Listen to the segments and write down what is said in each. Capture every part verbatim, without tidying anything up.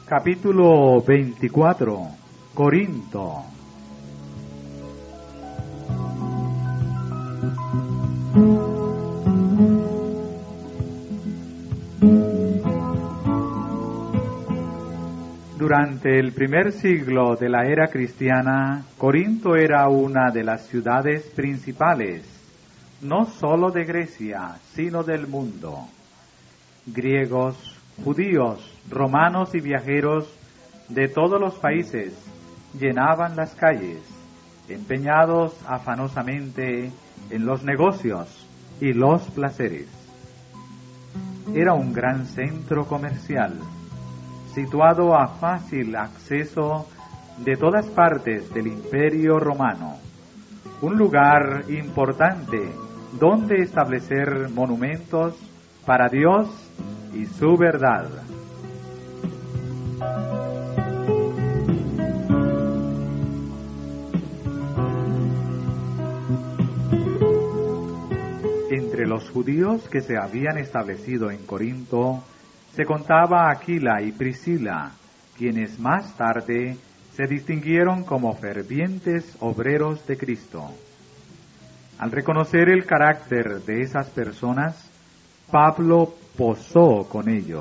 Capítulo veinticuatro. Corinto. Durante el primer siglo de la era cristiana, Corinto era una de las ciudades principales, no sólo de Grecia, sino del mundo. Griegos, judíos, romanos y viajeros de todos los países llenaban las calles, empeñados afanosamente en los negocios y los placeres. Era un gran centro comercial, situado a fácil acceso de todas partes del Imperio Romano, un lugar importante donde establecer monumentos para Dios y su verdad. Entre los judíos que se habían establecido en Corinto se contaba Aquila y Priscila, quienes más tarde se distinguieron como fervientes obreros de Cristo. Al reconocer el carácter de esas personas, Pablo posó con ellos.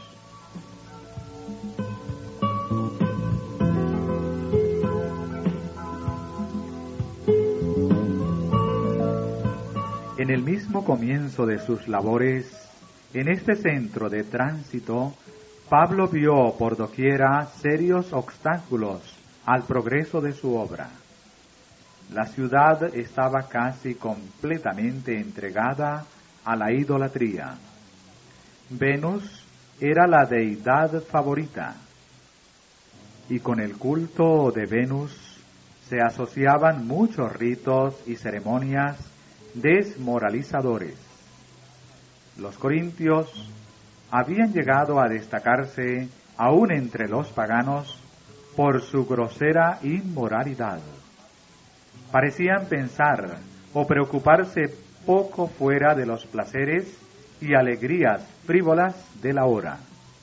En el mismo comienzo de sus labores, en este centro de tránsito, Pablo vio por doquiera serios obstáculos al progreso de su obra. La ciudad estaba casi completamente entregada a la idolatría. Venus era la deidad favorita, y con el culto de Venus se asociaban muchos ritos y ceremonias desmoralizadores. Los corintios habían llegado a destacarse aún entre los paganos por su grosera inmoralidad. Parecían pensar o preocuparse poco fuera de los placeres y alegrías frívolas de la hora.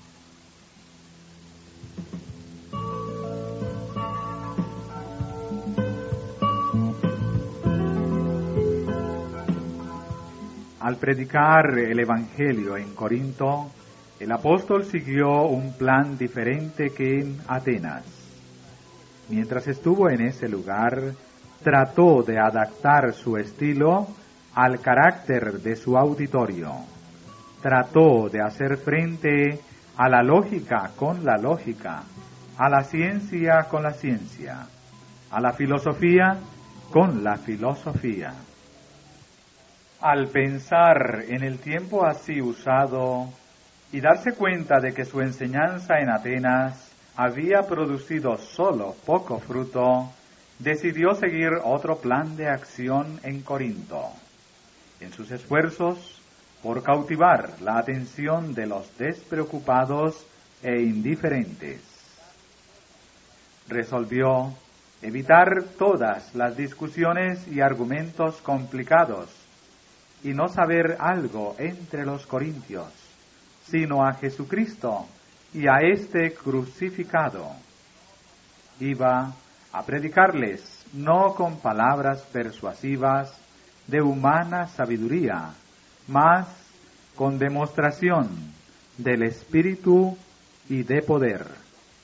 Al predicar el Evangelio en Corinto, el apóstol siguió un plan diferente que en Atenas. Mientras estuvo en ese lugar, trató de adaptar su estilo al carácter de su auditorio. Trató de hacer frente a la lógica con la lógica, a la ciencia con la ciencia, a la filosofía con la filosofía. Al pensar en el tiempo así usado y darse cuenta de que su enseñanza en Atenas había producido solo poco fruto, decidió seguir otro plan de acción en Corinto. En sus esfuerzos por cautivar la atención de los despreocupados e indiferentes, resolvió evitar todas las discusiones y argumentos complicados y no saber algo entre los corintios, sino a Jesucristo y a este crucificado. Iba a predicarles no con palabras persuasivas de humana sabiduría, mas con demostración del Espíritu y de poder.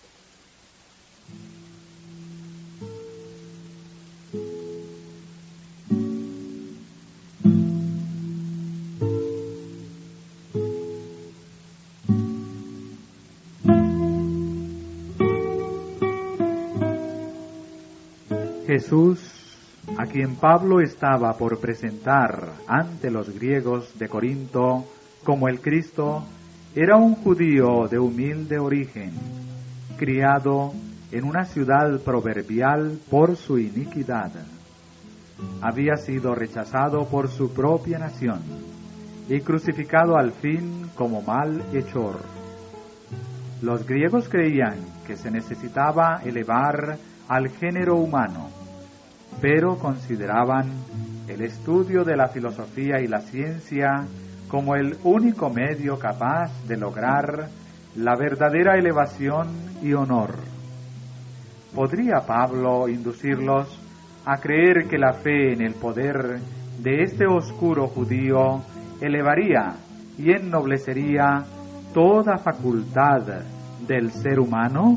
Jesús, a quien Pablo estaba por presentar ante los griegos de Corinto como el Cristo, era un judío de humilde origen, criado en una ciudad proverbial por su iniquidad. Había sido rechazado por su propia nación y crucificado al fin como malhechor. Los griegos creían que se necesitaba elevar al género humano, pero consideraban el estudio de la filosofía y la ciencia como el único medio capaz de lograr la verdadera elevación y honor. ¿Podría Pablo inducirlos a creer que la fe en el poder de este oscuro judío elevaría y ennoblecería toda facultad del ser humano?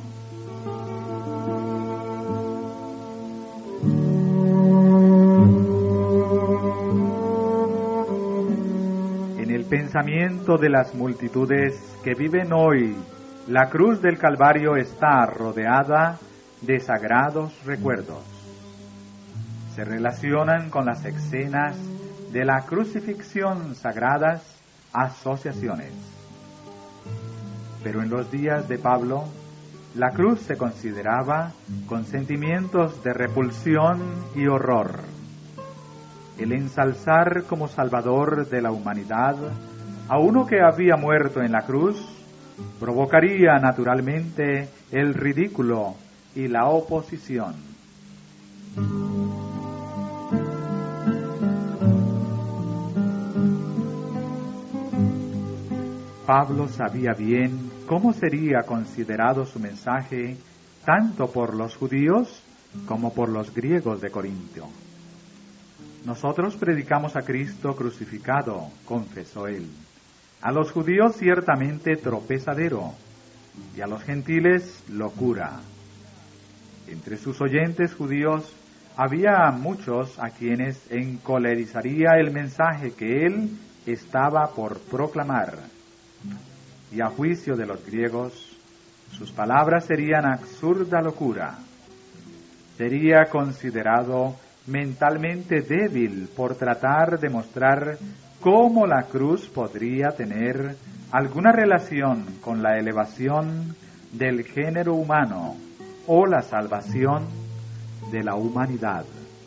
En el pensamiento de las multitudes que viven hoy, la cruz del Calvario está rodeada de sagrados recuerdos. Se relacionan con las escenas de la crucifixión sagradas asociaciones. Pero en los días de Pablo, la cruz se consideraba con sentimientos de repulsión y horror. El ensalzar como salvador de la humanidad a uno que había muerto en la cruz provocaría naturalmente el ridículo y la oposición. Pablo sabía bien cómo sería considerado su mensaje tanto por los judíos como por los griegos de Corinto. Nosotros predicamos a Cristo crucificado, confesó él. A los judíos ciertamente tropezadero, y a los gentiles locura. Entre sus oyentes judíos había muchos a quienes encolerizaría el mensaje que él estaba por proclamar. Y a juicio de los griegos, sus palabras serían absurda locura. Sería considerado mentalmente débil por tratar de mostrar cómo la cruz podría tener alguna relación con la elevación del género humano o la salvación de la humanidad.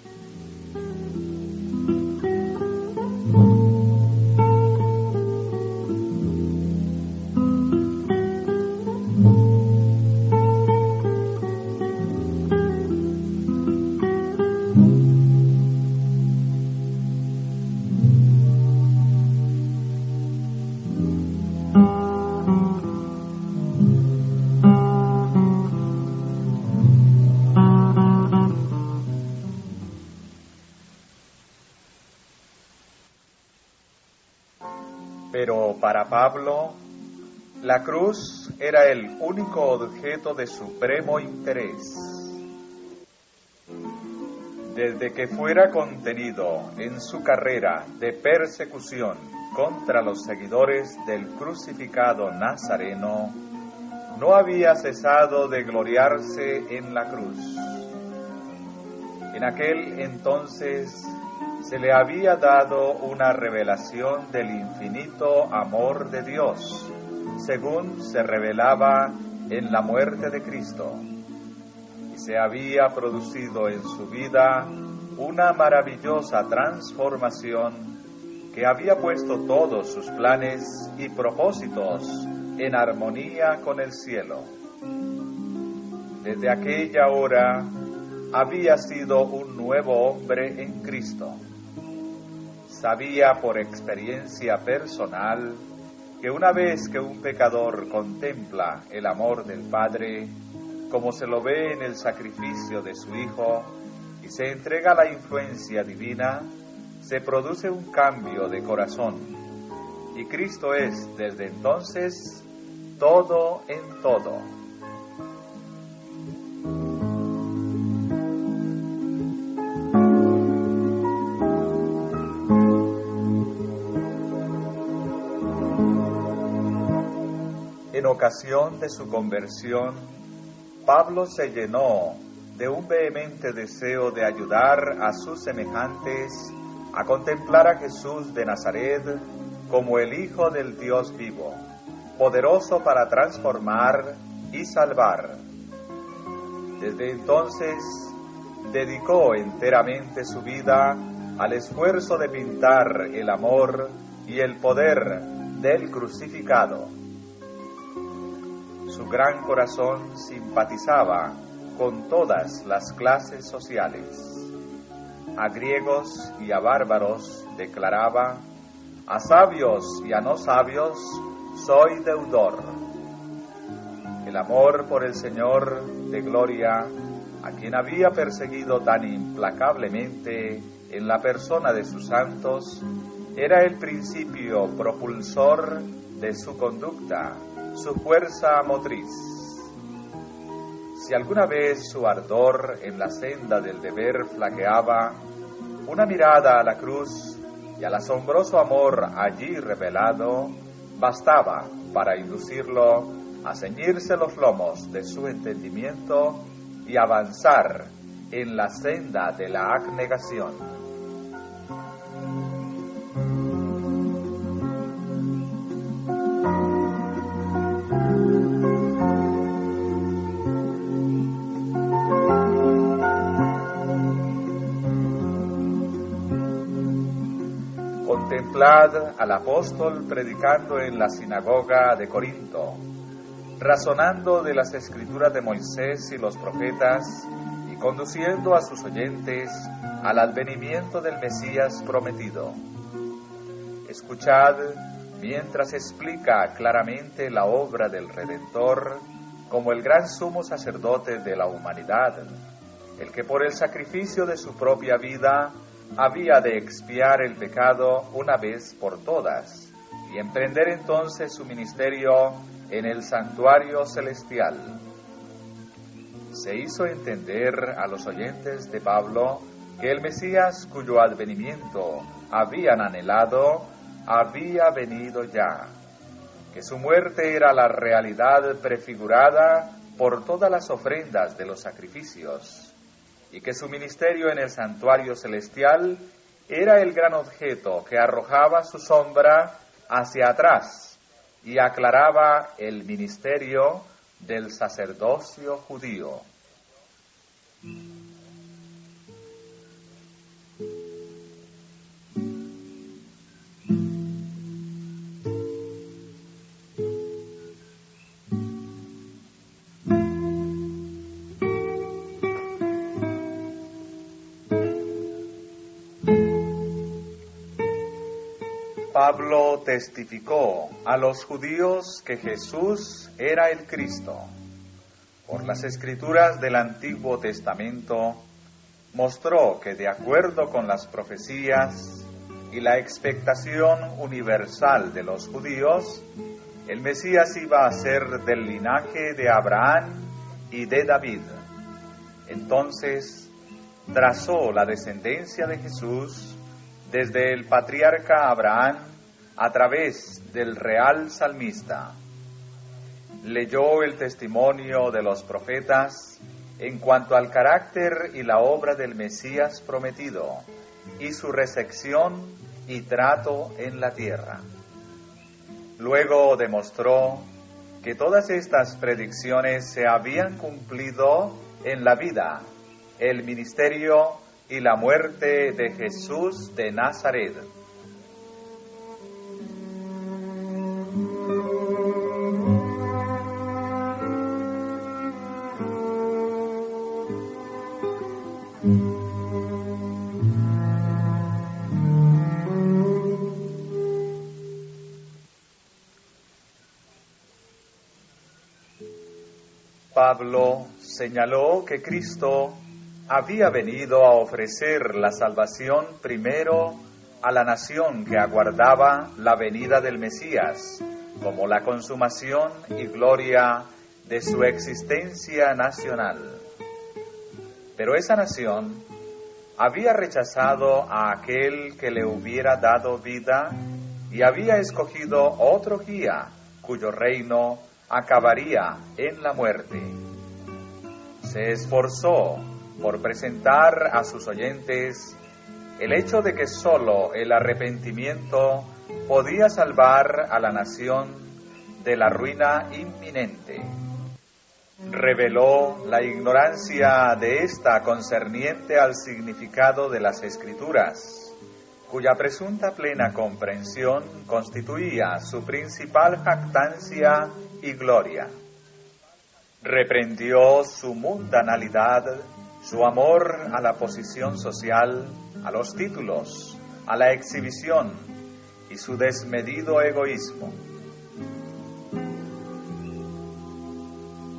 Pero para Pablo, la cruz era el único objeto de supremo interés. Desde que fuera contenido en su carrera de persecución contra los seguidores del crucificado Nazareno, no había cesado de gloriarse en la cruz. En aquel entonces se le había dado una revelación del infinito amor de Dios, según se revelaba en la muerte de Cristo, y se había producido en su vida una maravillosa transformación que había puesto todos sus planes y propósitos en armonía con el cielo. Desde aquella hora había sido un nuevo hombre en Cristo. Sabía por experiencia personal que una vez que un pecador contempla el amor del Padre, como se lo ve en el sacrificio de su Hijo, y se entrega a la influencia divina, se produce un cambio de corazón. Y Cristo es, desde entonces, todo en todo. En ocasión de su conversión, Pablo se llenó de un vehemente deseo de ayudar a sus semejantes a contemplar a Jesús de Nazaret como el Hijo del Dios vivo, poderoso para transformar y salvar. Desde entonces, dedicó enteramente su vida al esfuerzo de pintar el amor y el poder del crucificado. Su gran corazón simpatizaba con todas las clases sociales. A griegos y a bárbaros declaraba: a sabios y a no sabios soy deudor. el amor por el Señor de gloria, a quien había perseguido tan implacablemente en la persona de sus santos, era el principio propulsor de su conducta, su fuerza motriz. Si alguna vez su ardor en la senda del deber flaqueaba, una mirada a la cruz y al asombroso amor allí revelado bastaba para inducirlo a ceñirse los lomos de su entendimiento y avanzar en la senda de la abnegación. Contemplad al apóstol predicando en la sinagoga de Corinto, razonando de las escrituras de Moisés y los profetas y conduciendo a sus oyentes al advenimiento del Mesías prometido. Escuchad mientras explica claramente la obra del Redentor como el gran sumo sacerdote de la humanidad, el que por el sacrificio de su propia vida había de expiar el pecado una vez por todas y emprender entonces su ministerio en el santuario celestial. Se hizo entender a los oyentes de Pablo que el Mesías, cuyo advenimiento habían anhelado, había venido ya, que su muerte era la realidad prefigurada por todas las ofrendas de los sacrificios, y que su ministerio en el santuario celestial era el gran objeto que arrojaba su sombra hacia atrás y aclaraba el ministerio del sacerdocio judío. Pablo testificó a los judíos que Jesús era el Cristo. Por las escrituras del Antiguo Testamento, mostró que de acuerdo con las profecías y la expectación universal de los judíos, el Mesías iba a ser del linaje de Abraham y de David. Entonces, trazó la descendencia de Jesús desde el patriarca Abraham a través del real salmista. Leyó el testimonio de los profetas en cuanto al carácter y la obra del Mesías prometido y su recepción y trato en la tierra. Luego demostró que todas estas predicciones se habían cumplido en la vida, el ministerio y la muerte de Jesús de Nazaret. Pablo señaló que Cristo había venido a ofrecer la salvación primero a la nación que aguardaba la venida del Mesías, como la consumación y gloria de su existencia nacional. Pero esa nación había rechazado a aquel que le hubiera dado vida y había escogido otro guía cuyo reino acabaría en la muerte. Se esforzó por presentar a sus oyentes el hecho de que sólo el arrepentimiento podía salvar a la nación de la ruina inminente. Reveló la ignorancia de ésta concerniente al significado de las Escrituras, cuya presunta plena comprensión constituía su principal jactancia y gloria. Reprendió su mundanalidad, su amor a la posición social, a los títulos, a la exhibición y su desmedido egoísmo.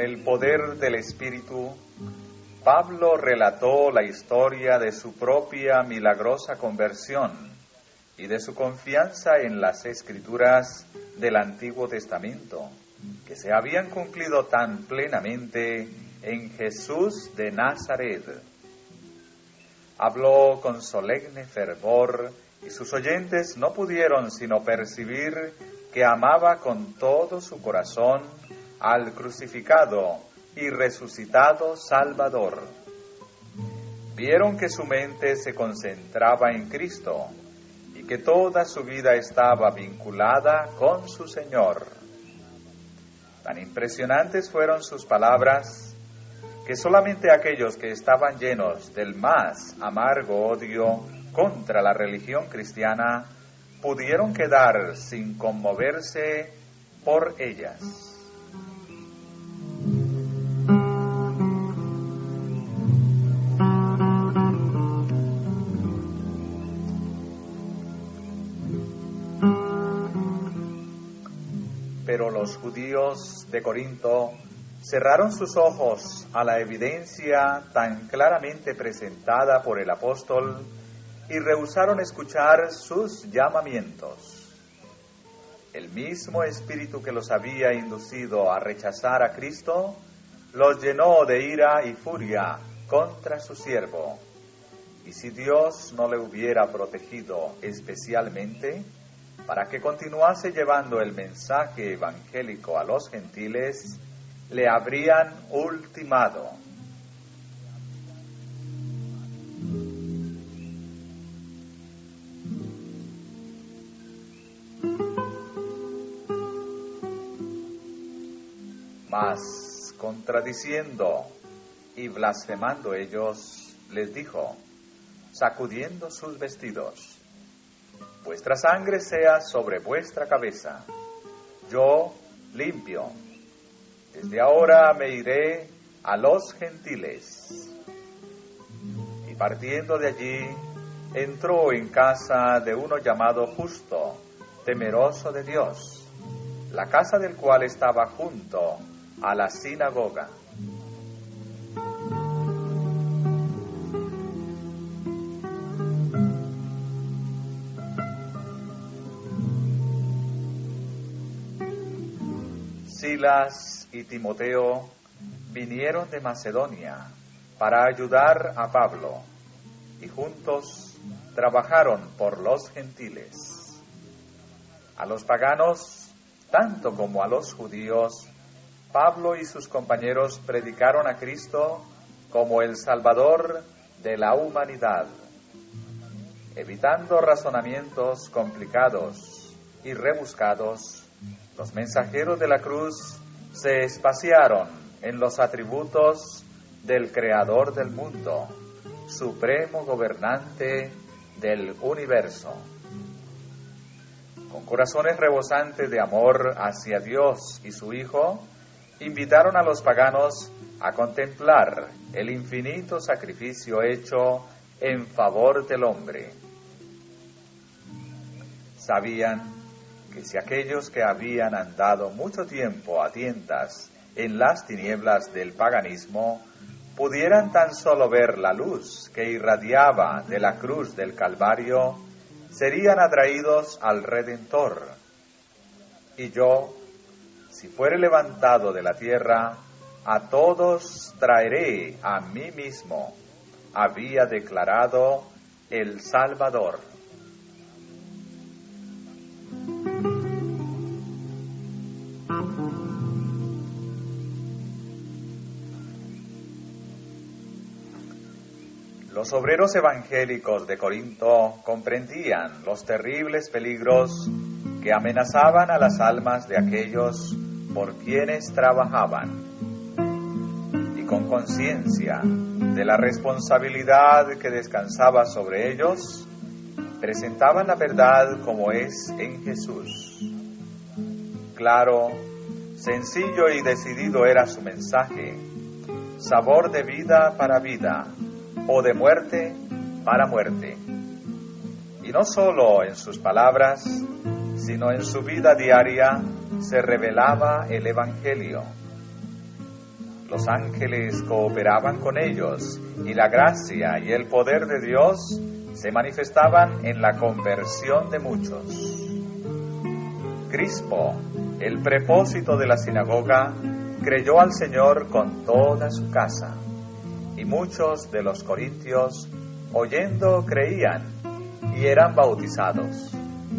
el poder del Espíritu, Pablo relató la historia de su propia milagrosa conversión y de su confianza en las Escrituras del Antiguo Testamento, que se habían cumplido tan plenamente en Jesús de Nazaret. Habló con solemne fervor y sus oyentes no pudieron sino percibir que amaba con todo su corazón al crucificado y resucitado Salvador. Vieron que su mente se concentraba en Cristo y que toda su vida estaba vinculada con su Señor. Tan impresionantes fueron sus palabras que solamente aquellos que estaban llenos del más amargo odio contra la religión cristiana pudieron quedar sin conmoverse por ellas. Pero los judíos de Corinto cerraron sus ojos a la evidencia tan claramente presentada por el apóstol y rehusaron escuchar sus llamamientos. El mismo espíritu que los había inducido a rechazar a Cristo los llenó de ira y furia contra su siervo. Y si Dios no le hubiera protegido especialmente para que continuase llevando el mensaje evangélico a los gentiles, le habrían ultimado. Mas, contradiciendo y blasfemando ellos, les dijo, sacudiendo sus vestidos, vuestra sangre sea sobre vuestra cabeza, yo limpio. Desde ahora me iré a los gentiles. Y partiendo de allí, entró en casa de uno llamado Justo, temeroso de Dios, la casa del cual estaba junto a la sinagoga. Silas y Timoteo vinieron de Macedonia para ayudar a Pablo y juntos trabajaron por los gentiles. A los paganos, tanto como a los judíos, Pablo y sus compañeros predicaron a Cristo como el Salvador de la humanidad, evitando razonamientos complicados y rebuscados. Los mensajeros de la cruz se espaciaron en los atributos del Creador del mundo, supremo gobernante del universo. Con corazones rebosantes de amor hacia Dios y su Hijo, invitaron a los paganos a contemplar el infinito sacrificio hecho en favor del hombre. Sabían que si aquellos que habían andado mucho tiempo a tientas en las tinieblas del paganismo pudieran tan solo ver la luz que irradiaba de la cruz del Calvario, serían atraídos al Redentor. Y yo, si fuere levantado de la tierra, a todos traeré a mí mismo, había declarado el Salvador. Los obreros evangélicos de Corinto comprendían los terribles peligros que amenazaban a las almas de aquellos por quienes trabajaban, y con conciencia de la responsabilidad que descansaba sobre ellos, presentaban la verdad como es en Jesús. Claro, sencillo y decidido era su mensaje, sabor de vida para vida, o de muerte para muerte. Y no solo en sus palabras, sino en su vida diaria se revelaba el Evangelio. Los ángeles cooperaban con ellos y la gracia y el poder de Dios se manifestaban en la conversión de muchos. Crispo, el prepósito de la sinagoga, creyó al Señor con toda su casa, y muchos de los corintios, oyendo, creían y eran bautizados.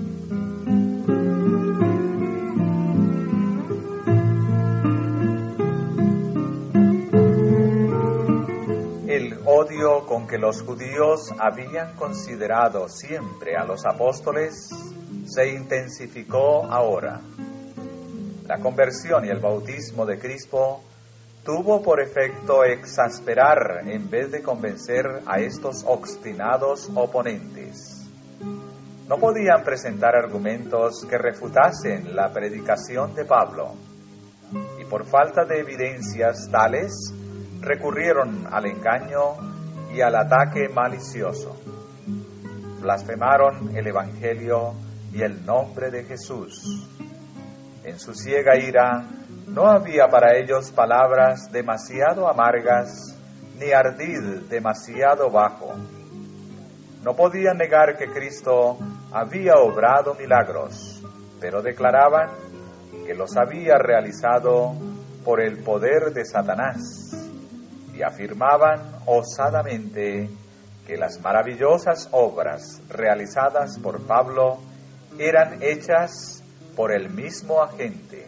El odio con que los judíos habían considerado siempre a los apóstoles se intensificó ahora. La conversión y el bautismo de Crispo tuvo por efecto exasperar en vez de convencer a estos obstinados oponentes. No podían presentar argumentos que refutasen la predicación de Pablo, y por falta de evidencias tales, recurrieron al engaño y al ataque malicioso. Blasfemaron el Evangelio y el nombre de Jesús. En su ciega ira, no había para ellos palabras demasiado amargas, ni ardid demasiado bajo. No podían negar que Cristo había obrado milagros, pero declaraban que los había realizado por el poder de Satanás, y afirmaban osadamente que las maravillosas obras realizadas por Pablo eran hechas por el mismo agente.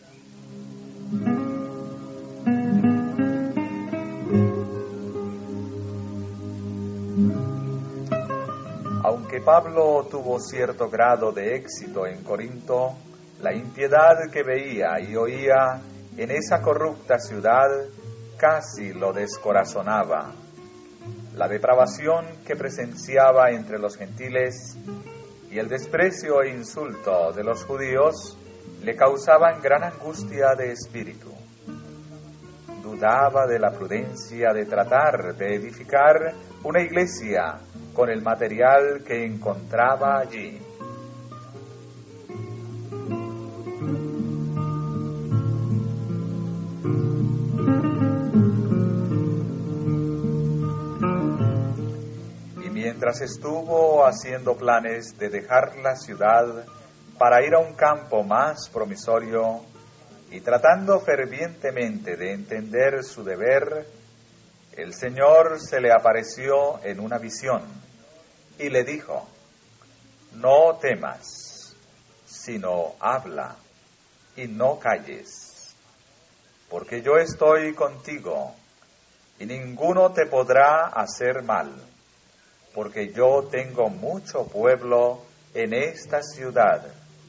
Aunque Pablo tuvo cierto grado de éxito en Corinto, la impiedad que veía y oía en esa corrupta ciudad casi lo descorazonaba. La depravación que presenciaba entre los gentiles y el desprecio e insulto de los judíos le causaban gran angustia de espíritu. Dudaba de la prudencia de tratar de edificar una iglesia con el material que encontraba allí. Mientras estuvo haciendo planes de dejar la ciudad para ir a un campo más promisorio y tratando fervientemente de entender su deber, el Señor se le apareció en una visión y le dijo: no temas, sino habla y no calles, porque yo estoy contigo y ninguno te podrá hacer mal, porque yo tengo mucho pueblo en esta ciudad.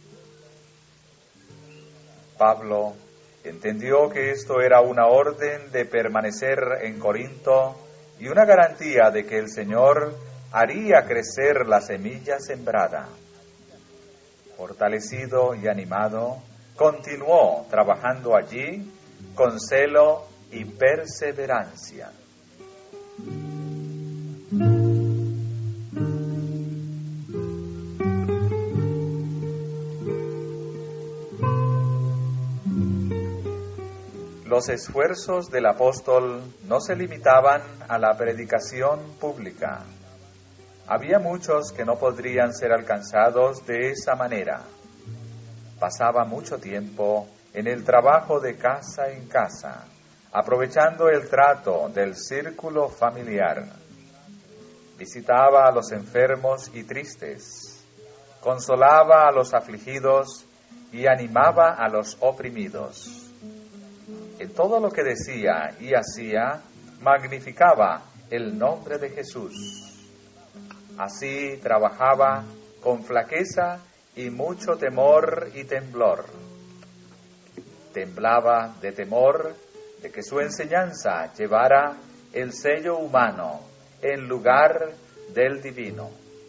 Pablo entendió que esto era una orden de permanecer en Corinto y una garantía de que el Señor haría crecer la semilla sembrada. Fortalecido y animado, continuó trabajando allí con celo y perseverancia. Los esfuerzos del apóstol no se limitaban a la predicación pública. Había muchos que no podrían ser alcanzados de esa manera. Pasaba mucho tiempo en el trabajo de casa en casa, aprovechando el trato del círculo familiar. Visitaba a los enfermos y tristes, consolaba a los afligidos y animaba a los oprimidos. En todo lo que decía y hacía, magnificaba el nombre de Jesús. Así trabajaba con flaqueza y mucho temor y temblor. Temblaba de temor de que su enseñanza llevara el sello humano en lugar del divino.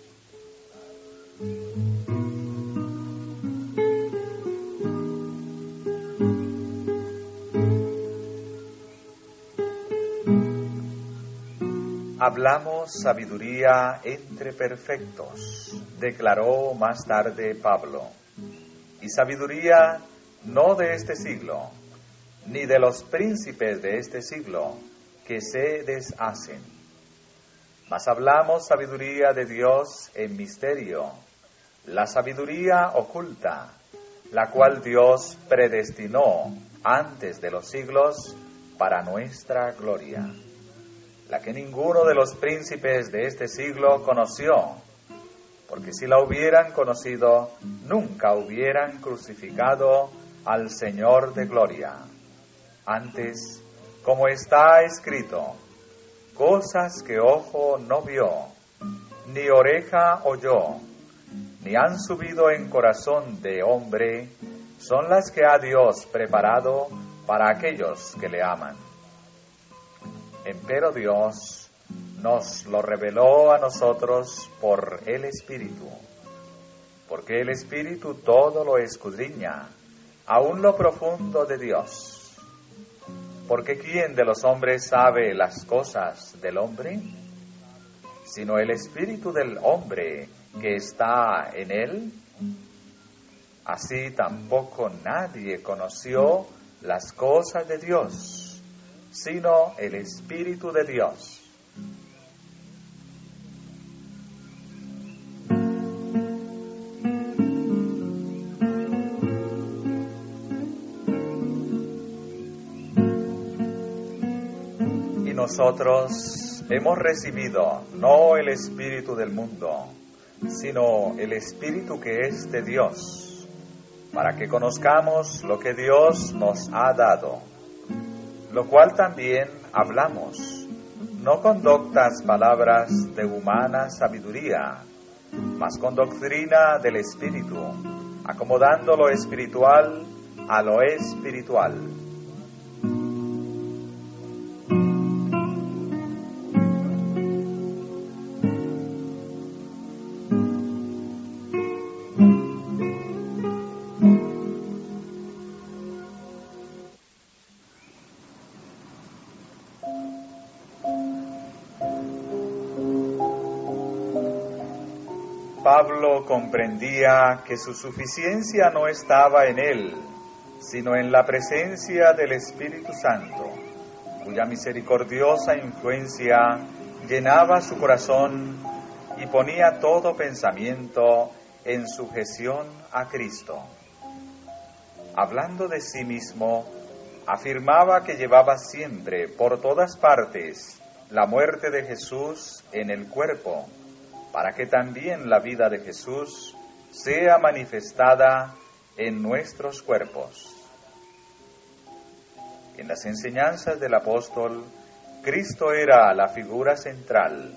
Hablamos sabiduría entre perfectos, declaró más tarde Pablo, y sabiduría no de este siglo, ni de los príncipes de este siglo, que se deshacen. Mas hablamos sabiduría de Dios en misterio, la sabiduría oculta, la cual Dios predestinó antes de los siglos para nuestra gloria, la que ninguno de los príncipes de este siglo conoció, porque si la hubieran conocido, nunca hubieran crucificado al Señor de gloria. Antes, como está escrito, cosas que ojo no vio, ni oreja oyó, ni han subido en corazón de hombre, son las que ha Dios preparado para aquellos que le aman. Empero Dios nos lo reveló a nosotros por el Espíritu, porque el Espíritu todo lo escudriña, aun lo profundo de Dios. Porque ¿quién de los hombres sabe las cosas del hombre? Sino el Espíritu del hombre que está en él. Así tampoco nadie conoció las cosas de Dios, sino el Espíritu de Dios. Y nosotros hemos recibido no el Espíritu del mundo, sino el Espíritu que es de Dios, para que conozcamos lo que Dios nos ha dado, lo cual también hablamos, no con doctas palabras de humana sabiduría, mas con doctrina del Espíritu, acomodando lo espiritual a lo espiritual. Pablo comprendía que su suficiencia no estaba en él, sino en la presencia del Espíritu Santo, cuya misericordiosa influencia llenaba su corazón y ponía todo pensamiento en sujeción a Cristo. Hablando de sí mismo, afirmaba que llevaba siempre por todas partes la muerte de Jesús en el cuerpo, para que también la vida de Jesús sea manifestada en nuestros cuerpos. En las enseñanzas del apóstol, Cristo era la figura central.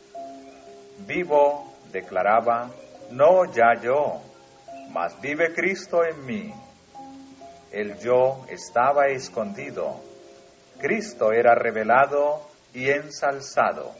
Vivo, declaraba, no ya yo, mas vive Cristo en mí. El yo estaba escondido, Cristo era revelado y ensalzado.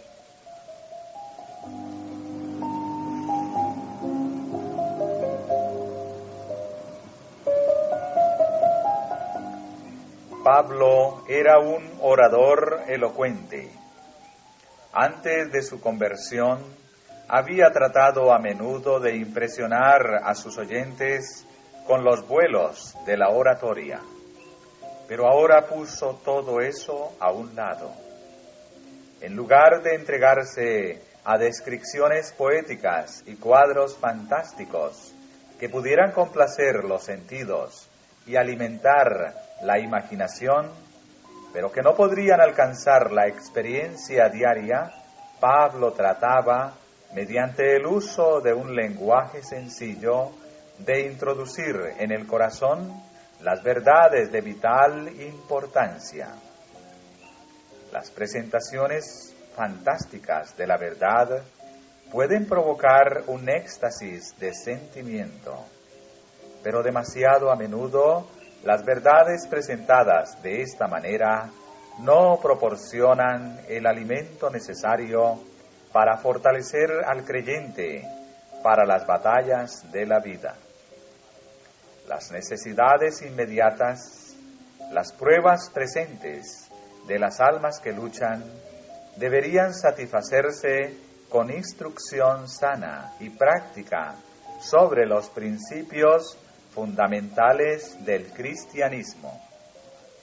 Pablo era un orador elocuente. Antes de su conversión, había tratado a menudo de impresionar a sus oyentes con los vuelos de la oratoria, pero ahora puso todo eso a un lado. En lugar de entregarse a descripciones poéticas y cuadros fantásticos que pudieran complacer los sentidos y alimentar la imaginación, pero que no podrían alcanzar la experiencia diaria, Pablo trataba, mediante el uso de un lenguaje sencillo, de introducir en el corazón las verdades de vital importancia. Las presentaciones fantásticas de la verdad pueden provocar un éxtasis de sentimiento, pero demasiado a menudo las verdades presentadas de esta manera no proporcionan el alimento necesario para fortalecer al creyente para las batallas de la vida. Las necesidades inmediatas, las pruebas presentes de las almas que luchan, deberían satisfacerse con instrucción sana y práctica sobre los principios fundamentales del cristianismo.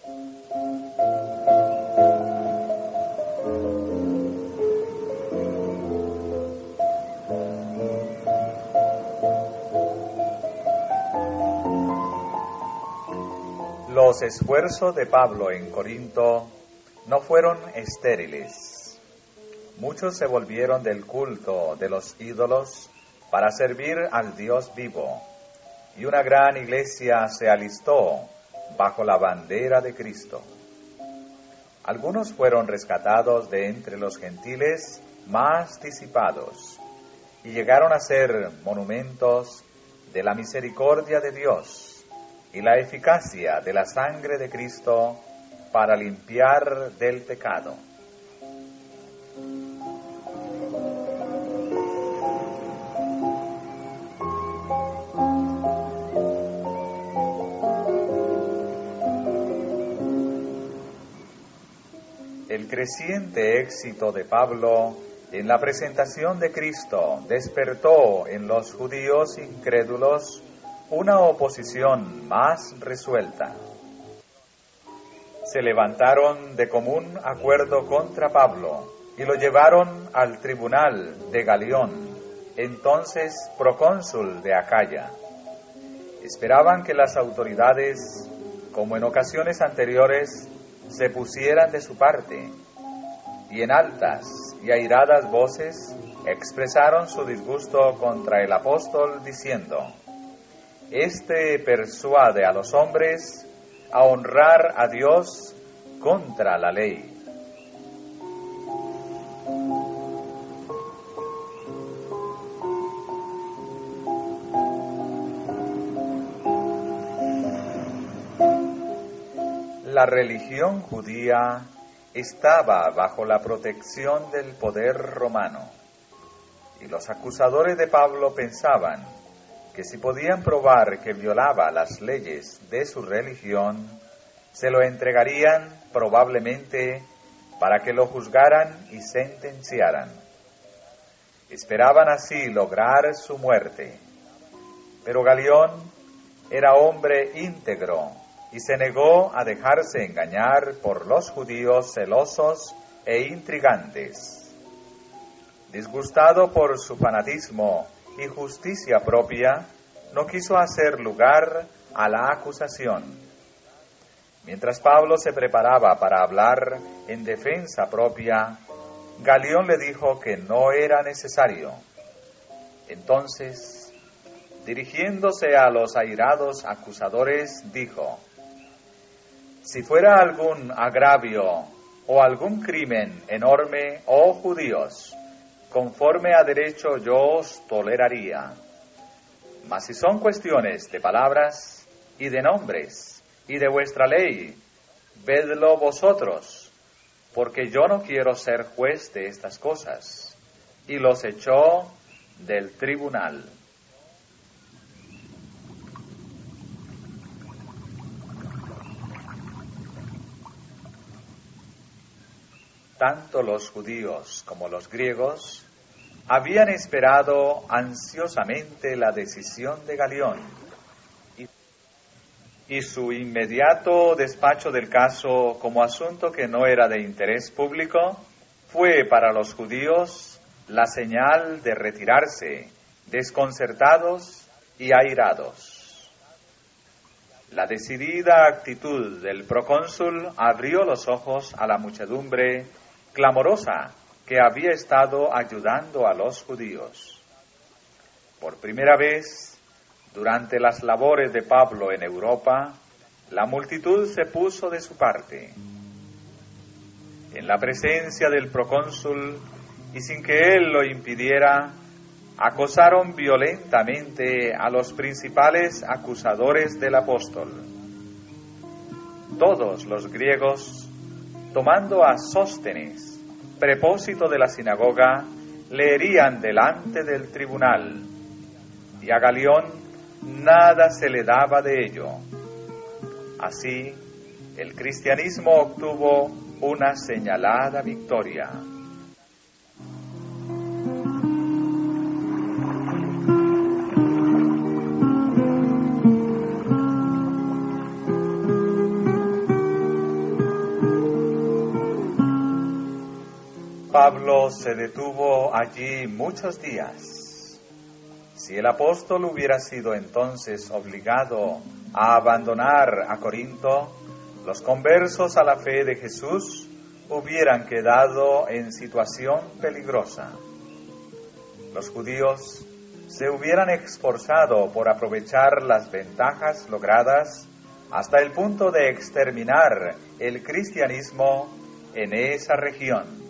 Los esfuerzos de Pablo en Corinto no fueron estériles. Muchos se volvieron del culto de los ídolos para servir al Dios vivo, y una gran iglesia se alistó bajo la bandera de Cristo. Algunos fueron rescatados de entre los gentiles más disipados, y llegaron a ser monumentos de la misericordia de Dios y la eficacia de la sangre de Cristo para limpiar del pecado. El creciente éxito de Pablo en la presentación de Cristo despertó en los judíos incrédulos una oposición más resuelta. Se levantaron de común acuerdo contra Pablo y lo llevaron al tribunal de Galión, entonces procónsul de Acaya. Esperaban que las autoridades, como en ocasiones anteriores, se pusieran de su parte, y en altas y airadas voces expresaron su disgusto contra el apóstol, diciendo: Este persuade a los hombres a honrar a Dios contra la ley. La religión judía estaba bajo la protección del poder romano, y los acusadores de Pablo pensaban que si podían probar que violaba las leyes de su religión, se lo entregarían probablemente para que lo juzgaran y sentenciaran. Esperaban así lograr su muerte. Pero Galión era hombre íntegro y se negó a dejarse engañar por los judíos celosos e intrigantes. Disgustado por su fanatismo y justicia propia, no quiso hacer lugar a la acusación. Mientras Pablo se preparaba para hablar en defensa propia, Galión le dijo que no era necesario. Entonces, dirigiéndose a los airados acusadores, dijo: Si fuera algún agravio o algún crimen enorme, oh judíos, conforme a derecho yo os toleraría. Mas si son cuestiones de palabras y de nombres y de vuestra ley, vedlo vosotros, porque yo no quiero ser juez de estas cosas. Y los echó del tribunal. Tanto los judíos como los griegos habían esperado ansiosamente la decisión de Galión, y, y su inmediato despacho del caso como asunto que no era de interés público fue para los judíos la señal de retirarse, desconcertados y airados. La decidida actitud del procónsul abrió los ojos a la muchedumbre clamorosa que había estado ayudando a los judíos. Por primera vez, durante las labores de Pablo en Europa, la multitud se puso de su parte. En la presencia del procónsul, y sin que él lo impidiera, acosaron violentamente a los principales acusadores del apóstol. Todos los griegos, tomando a Sóstenes, prepósito de la sinagoga, le herían delante del tribunal, y a Galión nada se le daba de ello. Así, el cristianismo obtuvo una señalada victoria. Pablo se detuvo allí muchos días. Si el apóstol hubiera sido entonces obligado a abandonar a Corinto, los conversos a la fe de Jesús hubieran quedado en situación peligrosa. Los judíos se hubieran esforzado por aprovechar las ventajas logradas hasta el punto de exterminar el cristianismo en esa región.